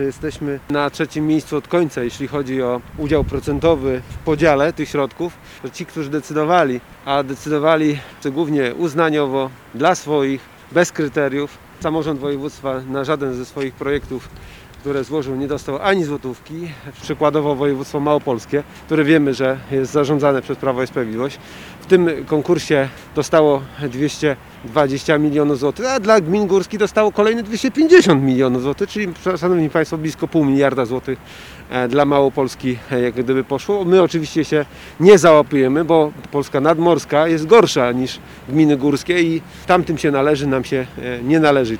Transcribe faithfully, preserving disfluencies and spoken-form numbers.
Jesteśmy na trzecim miejscu od końca, jeśli chodzi o udział procentowy w podziale tych środków. To ci, którzy decydowali, a decydowali głównie uznaniowo, dla swoich, bez kryteriów. Samorząd województwa na żaden ze swoich projektów, które złożył, nie dostał ani złotówki. Przykładowo województwo małopolskie, które wiemy, że jest zarządzane przez Prawo i Sprawiedliwość. W tym konkursie dostało dwieście dwadzieścia milionów złotych, a dla gmin górskich dostało kolejne dwieście pięćdziesiąt milionów złotych, czyli, szanowni państwo, blisko pół miliarda złotych dla Małopolski jak gdyby poszło. My oczywiście się nie załapujemy, bo Polska nadmorska jest gorsza niż gminy górskie i tamtym się należy, nam się nie należy.